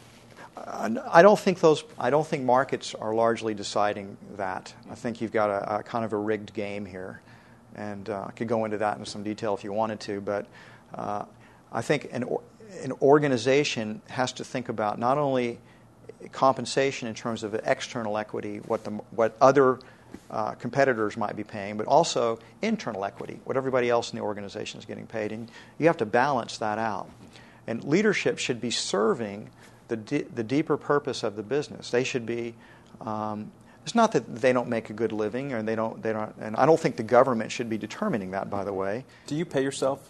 I don't think those. I don't think markets are largely deciding that. I think you've got a, a kind of a rigged game here, and uh, I could go into that in some detail if you wanted to. But uh, I think an an organization has to think about not only compensation in terms of external equity, what the what other uh, competitors might be paying, but also internal equity, what everybody else in the organization is getting paid, and you have to balance that out. And leadership should be serving the d- the deeper purpose of the business. They should be. Um, it's not that they don't make a good living, or they don't. They don't. And I don't think the government should be determining that. By the way. Do you pay yourself?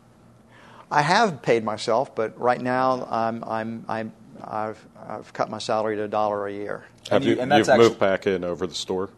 I have paid myself, but right now I'm I'm I'm I've I've cut my salary to a dollar a year. Have you? And You've actually, moved back in over the store.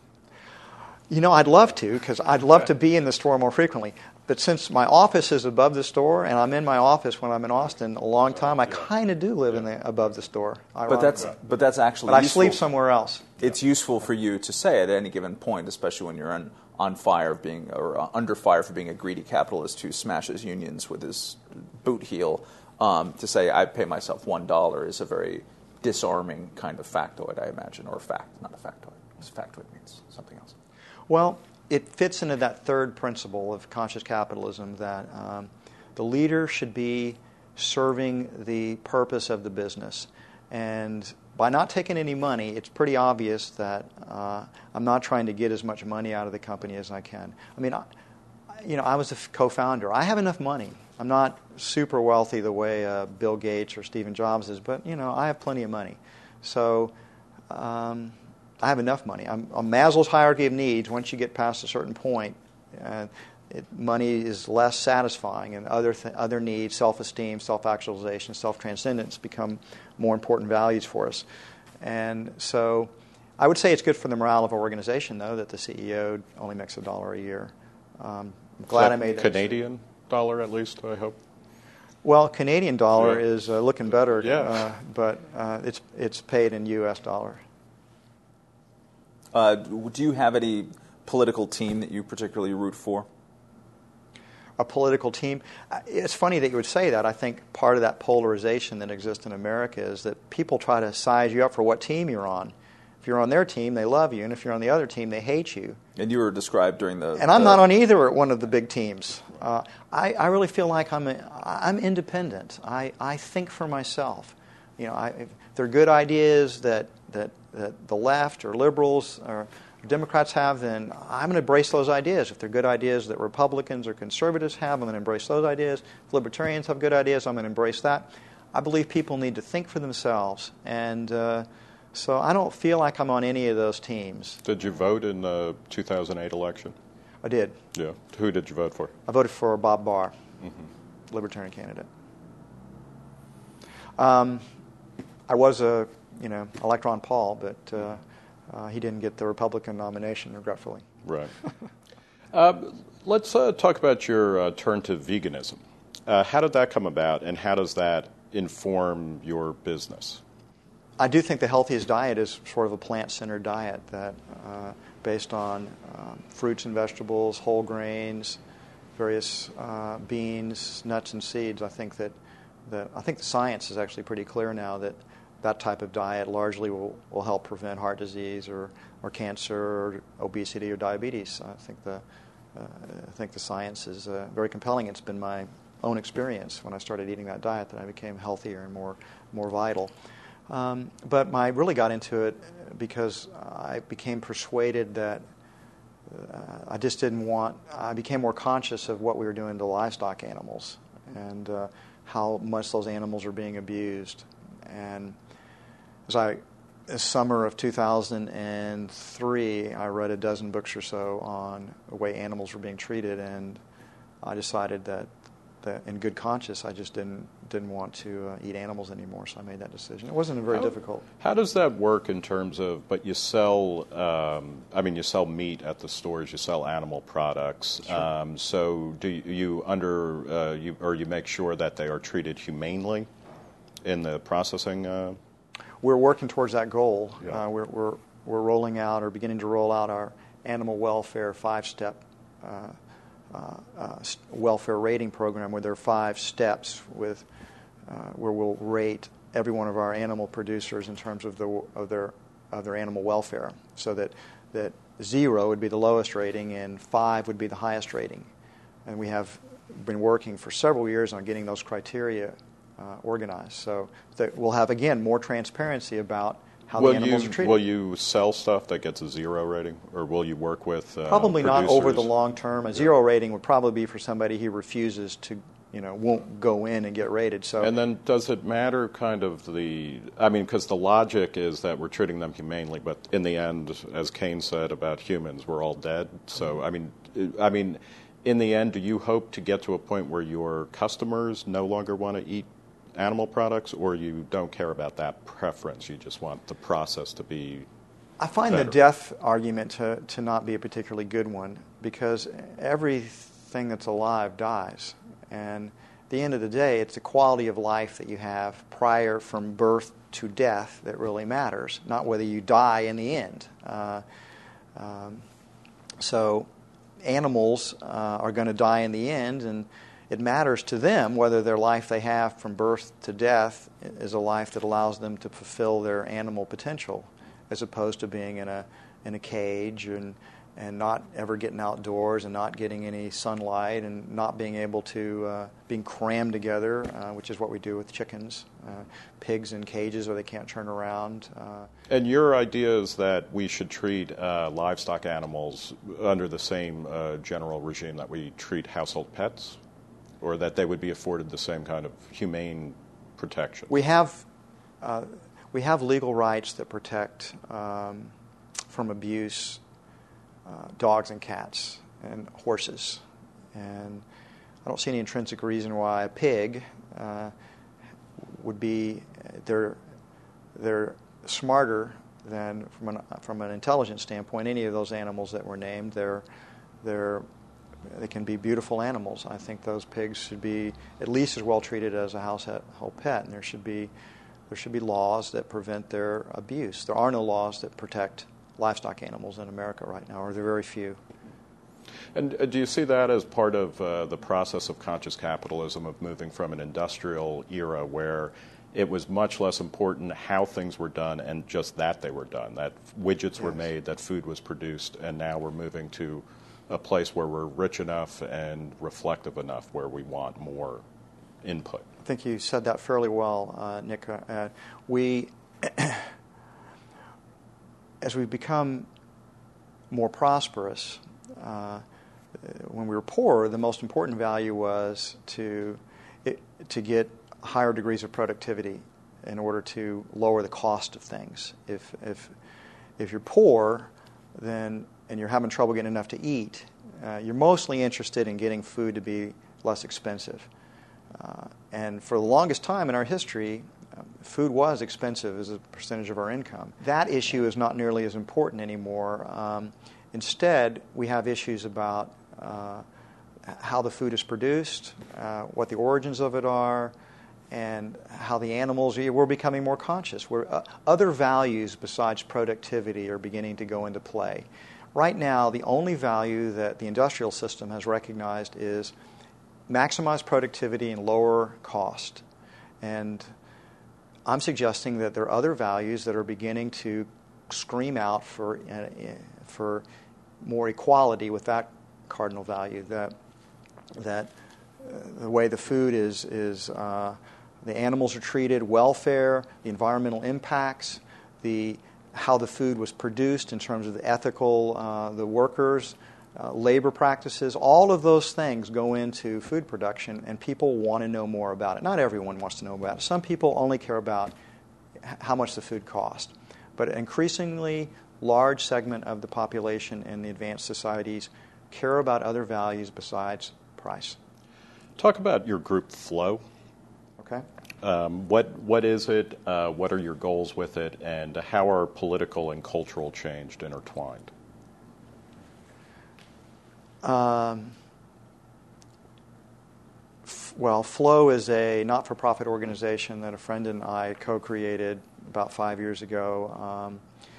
You know, I'd love to, because I'd love to be in the store more frequently. But since my office is above the store, and I'm in my office when I'm in Austin a long time, I kind of do live in the above the store. But that's but that's actually. But I useful. sleep somewhere else. It's useful for you to say at any given point, especially when you're on, on fire of being or uh, under fire for being a greedy capitalist who smashes unions with his boot heel. Um, to say I pay myself one dollar is a very disarming kind of factoid, I imagine, or fact, not a factoid. Factoid means something else. Well, it fits into that third principle of conscious capitalism, that um, the leader should be serving the purpose of the business. And by not taking any money, it's pretty obvious that uh, I'm not trying to get as much money out of the company as I can. I mean, I, you know, I was a co-founder. I have enough money. I'm not super wealthy the way uh, Bill Gates or Stephen Jobs is, but, you know, I have plenty of money. So um, I have enough money. I'm, on Maslow's hierarchy of needs, once you get past a certain point, uh, it, money is less satisfying, and other th- other needs, self-esteem, self-actualization, self-transcendence, become more important values for us. and so I would say it's good for the morale of our organization, though, that the C E O only makes a dollar a year. Um, I'm glad I made that. Canadian dollar, at least, I hope. Well, Canadian dollar Yeah. is uh, looking better, Yeah. uh, but uh, it's it's paid in U S dollar. Uh, do you have any political team that you particularly root for? A political team. Uh, It's funny that you would say that. I think part of that polarization that exists in America is that people try to size you up for what team you're on. If you're on their team, they love you, and if you're on the other team, they hate you. And you were described during the... And I'm the, not on either one of the big teams. Uh, I, I really feel like I'm a, I'm independent. I, I think for myself. You know, I, if they're good ideas that, that that the left or liberals or Democrats have, then I'm going to embrace those ideas. If they're good ideas that Republicans or conservatives have, I'm going to embrace those ideas. If libertarians have good ideas, I'm going to embrace that. I believe people need to think for themselves, and uh, so I don't feel like I'm on any of those teams. Did you vote in the two thousand eight election? I did. Yeah. Who did you vote for? I voted for Bob Barr, mm-hmm. Libertarian candidate. Um, I was a, you know, I liked Ron Paul, but uh, uh, he didn't get the Republican nomination, regretfully. Right. uh, let's uh, talk about your uh, turn to veganism. Uh, how did that come about, and how does that inform your business? I do think the healthiest diet is sort of a plant-centered diet that, uh, based on um, fruits and vegetables, whole grains, various uh, beans, nuts, and seeds. I think that the I think the science is actually pretty clear now that that type of diet largely will, will help prevent heart disease or, or cancer or obesity or diabetes. I think the uh, I think the science is uh, very compelling. It's been my own experience when I started eating that diet that I became healthier and more more vital. Um, but I really got into it because I became persuaded that uh, I just didn't want, I became more conscious of what we were doing to livestock animals and uh, how much those animals are being abused. And as I, this summer of two thousand three, I read a dozen books or so on the way animals were being treated, and I decided that that in good conscience, I just didn't didn't want to uh, eat animals anymore, so I made that decision. It wasn't very how, difficult. How does that work in terms of, but you sell, um, I mean, you sell meat at the stores, you sell animal products, Sure. um, so do you, you under, uh, you, or you make sure that they are treated humanely in the processing? Uh... We're working towards that goal. Yeah. Uh, we're, we're, we're rolling out or beginning to roll out our animal welfare five-step uh, Uh, uh, welfare rating program, where there are five steps with uh, where we'll rate every one of our animal producers in terms of the of their of their animal welfare, so that that zero would be the lowest rating and five would be the highest rating. And we have been working for several years on getting those criteria uh, organized, so that we'll have again more transparency about how will the animals you, are treated. Will you sell stuff that gets a zero rating, or will you work with uh, Probably not producers? over the long term. A zero rating would probably be for somebody who refuses to, you know, won't go in and get rated. So, and then does it matter kind of the, I mean, because the logic is that we're treating them humanely, but in the end, as Kane said about humans, we're all dead. So, I mean, I mean, in the end, do you hope to get to a point where your customers no longer want to eat animal products, or you don't care about that preference? You just want the process to be I find better. the death argument to, to not be a particularly good one, because everything that's alive dies. And at the end of the day, it's the quality of life that you have prior from birth to death that really matters, not whether you die in the end. Uh, um, so animals uh, are going to die in the end, and it matters to them whether their life they have from birth to death is a life that allows them to fulfill their animal potential, as opposed to being in a in a cage and and not ever getting outdoors and not getting any sunlight and not being able to uh, being crammed together, uh, which is what we do with chickens, uh, pigs in cages where they can't turn around. Uh, And your idea is that we should treat uh, livestock animals under the same uh, general regime that we treat household pets? Or that they would be afforded the same kind of humane protection? We have uh, we have legal rights that protect um, from abuse uh, dogs and cats and horses, and I don't see any intrinsic reason why a pig uh, would be they're they're smarter than, from an, from an intelligence standpoint, any of those animals that were named. They're, they're, they can be beautiful animals. I think those pigs should be at least as well treated as a household pet, and there should be there should be laws that prevent their abuse. There are no laws that protect livestock animals in America right now, or there are very few. And uh, do you see that as part of uh, the process of conscious capitalism, of moving from an industrial era where it was much less important how things were done and just that they were done, that widgets yes. were made, that food was produced, and now we're moving to a place where we're rich enough and reflective enough where we want more input? I think you said that fairly well, uh, Nick. Uh, we, as we become more prosperous, uh, when we were poor, the most important value was to it, to get higher degrees of productivity in order to lower the cost of things. If if if you're poor, then and you're having trouble getting enough to eat, uh, you're mostly interested in getting food to be less expensive. Uh, and for the longest time in our history, uh, food was expensive as a percentage of our income. That issue is not nearly as important anymore. Um, instead, we have issues about uh, how the food is produced, uh, what the origins of it are, and how the animals, we're becoming more conscious. We're, uh, other values besides productivity are beginning to go into play. Right now, the only value that the industrial system has recognized is maximize productivity and lower cost. And I'm suggesting that there are other values that are beginning to scream out for uh, for more equality with that cardinal value. That that uh, the way the food is is uh, the animals are treated, welfare, the environmental impacts, the how the food was produced in terms of the ethical, uh, the workers, uh, labor practices, all of those things go into food production, and people want to know more about it. Not everyone wants to know about it. Some people only care about how much the food costs. But an increasingly large segment of the population in the advanced societies care about other values besides price. Talk about your group, Flow. Okay. Um, what what is it? Uh, what are your goals with it? And how are political and cultural change intertwined? Um, f- well, Flow is a not-for-profit organization that a friend and I co-created about five years ago. Um,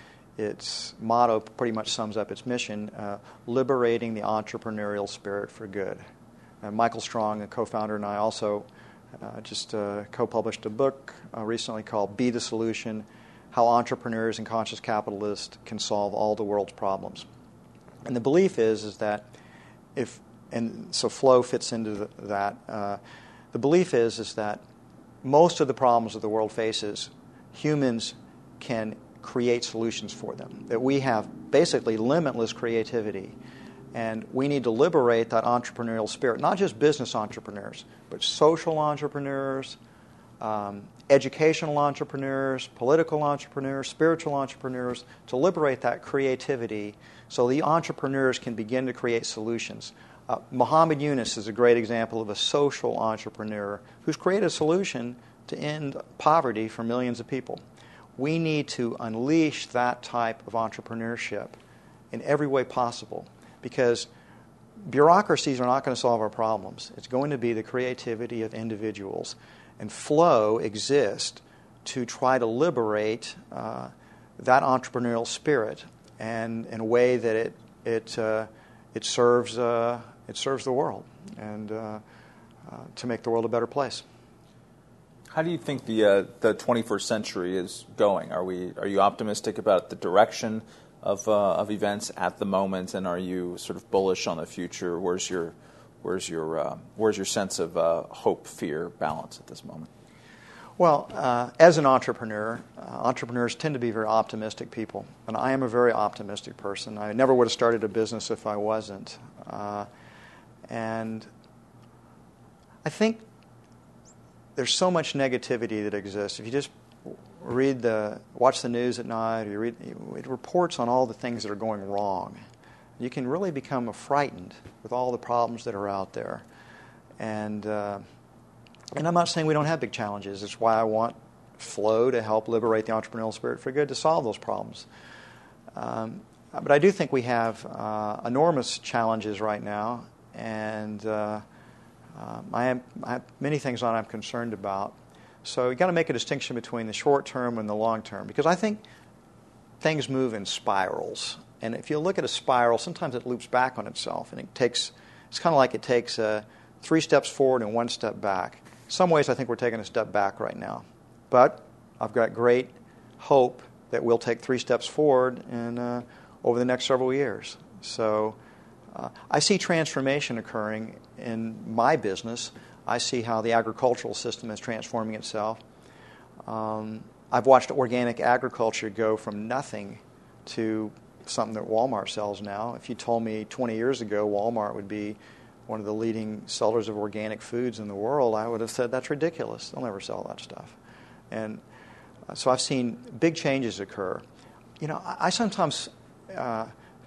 its motto pretty much sums up its mission: uh, liberating the entrepreneurial spirit for good. And Michael Strong, the co-founder, and I also Uh, just uh, co-published a book uh, recently called Be the Solution: How Entrepreneurs and Conscious Capitalists Can Solve All the World's Problems. And the belief is is that if, and so Flow fits into the, that, uh, the belief is is that most of the problems that the world faces, humans can create solutions for them. That we have basically limitless creativity. And we need to liberate that entrepreneurial spirit, not just business entrepreneurs, but social entrepreneurs, um, educational entrepreneurs, political entrepreneurs, spiritual entrepreneurs, to liberate that creativity so the entrepreneurs can begin to create solutions. Uh, Muhammad Yunus is a great example of a social entrepreneur who's created a solution to end poverty for millions of people. We need to unleash that type of entrepreneurship in every way possible, because bureaucracies are not going to solve our problems. It's going to be the creativity of individuals. And Flow exists to try to liberate uh, that entrepreneurial spirit, and in a way that it it uh, it serves uh, it serves the world, and uh, uh, to make the world a better place. How do you think the uh, the twenty-first century is going? Are we are you optimistic about the direction of uh, of events at the moment, and are you sort of bullish on the future? Where's your where's your uh, where's your sense of uh, hope, fear, balance at this moment? Well, uh, as an entrepreneur, uh, entrepreneurs tend to be very optimistic people, and I am a very optimistic person. I never would have started a business if I wasn't, uh, and I think there's so much negativity that exists. If you just read the, watch the news at night, or you read, it reports on all the things that are going wrong. You can really become frightened with all the problems that are out there. And uh, and I'm not saying we don't have big challenges. It's why I want flow to help liberate the entrepreneurial spirit for good to solve those problems. Um, but I do think we have uh, enormous challenges right now, and uh, um, I, am, I have many things that I'm concerned about. So you've got to make a distinction between the short term and the long term, because I think things move in spirals. And if you look at a spiral, sometimes it loops back on itself, and it takes, it's kind of like it takes uh, three steps forward and one step back. In some ways, I think we're taking a step back right now. But I've got great hope that we'll take three steps forward in, uh, over the next several years. So uh, I see transformation occurring in my business. I see how the agricultural system is transforming itself. Um, I've watched organic agriculture go from nothing to something that Walmart sells now. If you told me twenty years ago Walmart would be one of the leading sellers of organic foods in the world, I would have said that's ridiculous. They'll never sell that stuff. And uh, so I've seen big changes occur. You know, I, I sometimes, uh,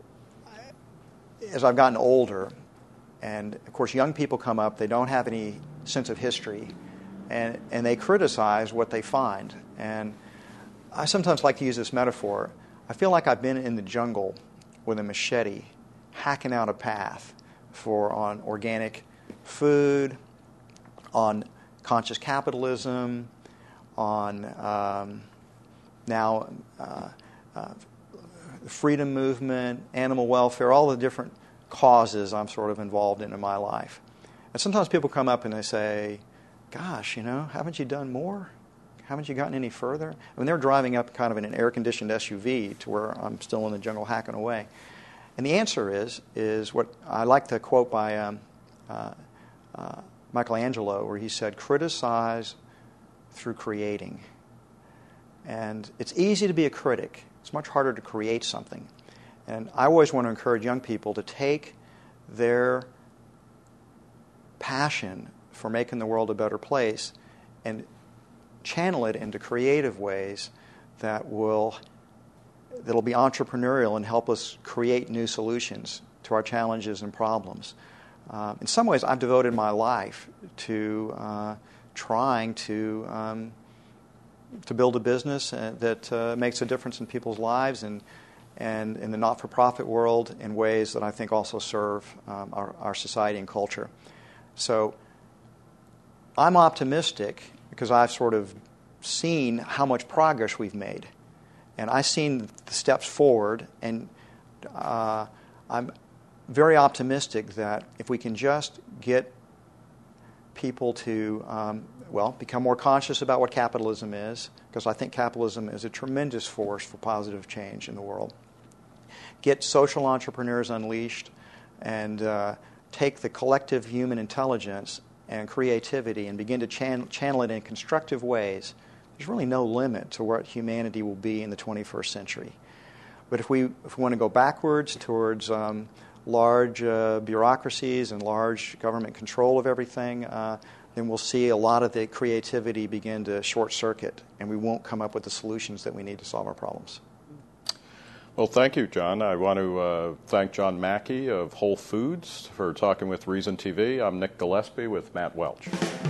as I've gotten older, and of course young people come up, they don't have any sense of history, and, and they criticize what they find. And I sometimes like to use this metaphor. I feel like I've been in the jungle with a machete, hacking out a path for on organic food, on conscious capitalism, on um, now uh, uh, the freedom movement, animal welfare, all the different causes I'm sort of involved in in my life. And sometimes people come up and they say, gosh, you know, haven't you done more? Haven't you gotten any further? I mean, they're driving up kind of in an air-conditioned S U V to where I'm still in the jungle hacking away. And the answer is, is what I like to quote by um, uh, uh, Michelangelo, where he said, criticize through creating. And it's easy to be a critic. It's much harder to create something. And I always want to encourage young people to take their passion for making the world a better place and channel it into creative ways that will that'll be entrepreneurial and help us create new solutions to our challenges and problems. Uh, in some ways, I've devoted my life to uh, trying to um, to build a business that uh, makes a difference in people's lives and and in the not-for-profit world in ways that I think also serve um, our, our society and culture. So I'm optimistic because I've sort of seen how much progress we've made. And I've seen the steps forward, and uh, I'm very optimistic that if we can just get people to, um, well, become more conscious about what capitalism is, because I think capitalism is a tremendous force for positive change in the world. Get social entrepreneurs unleashed and uh, take the collective human intelligence and creativity and begin to chan- channel it in constructive ways. There's really no limit to what humanity will be in the twenty-first century. But if we if we want to go backwards towards um, large uh, bureaucracies and large government control of everything, uh, then we'll see a lot of the creativity begin to short-circuit, and we won't come up with the solutions that we need to solve our problems. Well, thank you, John. I want to uh, thank John Mackey of Whole Foods for talking with Reason T V. I'm Nick Gillespie with Matt Welch.